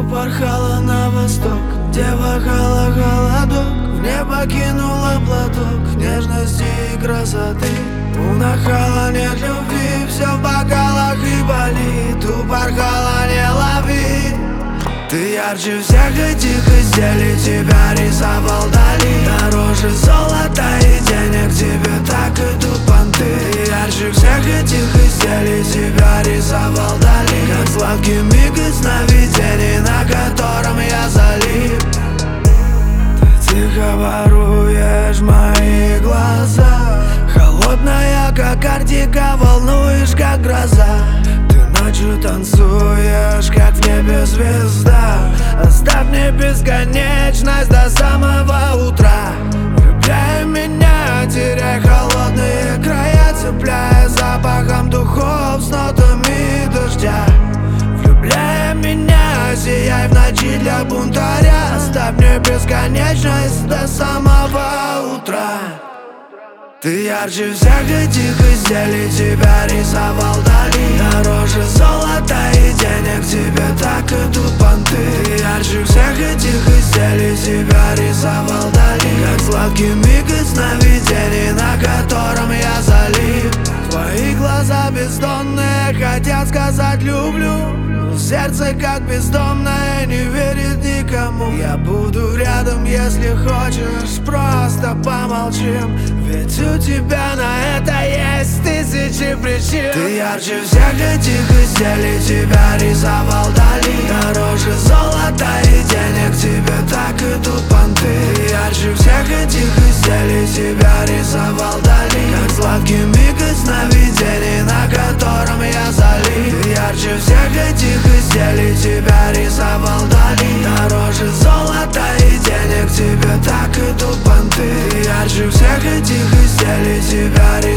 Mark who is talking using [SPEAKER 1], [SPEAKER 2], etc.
[SPEAKER 1] Упорхала на восток, где вахала холодок. В небо кинула платок нежности и красоты. У нахала нет любви, все в бокалах и болит. Упорхала, не лови. Ты ярче всех этих изделий, тебя рисовал Дали. Дороже золота и денег, тебе так идут понты. Ты ярче всех этих изделий, тебя рисовал Дали. Как сладкий миг из сновидений, на котором я залип. Ты тихо воруешь мои глаза, холодная, как Арктика, волнуешь, как гроза. Ночью танцуешь, как в небе звезда. Оставь мне бесконечность до самого утра. Влюбляй меня, теряй холодные края, цепляя запахом духов с нотами дождя. Влюбляй меня, сияй в ночи для бунтаря. Оставь мне бесконечность до самого утра. Ты ярче всех этих изделий, тебя рисовал Дали. Дороже золота и денег, тебе так идут понты. Ты ярче всех этих изделий, тебя рисовал Дали. Как сладкий миг из сновидений, на котором я залип. Твои глаза бездонные, хотят сказать люблю, но сердце как бездомное, не верит никому. Я буду рядом, если хочешь, просто помолчим. Ведь у тебя на это есть тысячи причин. Ты ярче всех этих изделий, тебя рисовал Дали. Дороже золота и денег, тебе так идут понты. Ты ярче всех этих изделий, тебя рисовал Дали. Как сладкий миг из сновидений, на котором я залип. Ты ярче всех этих изделий, тебя рисовал Дали. Дороже золота и денег, тебе так идут понты. Ты ярче всех этих изделий, тебя рисовал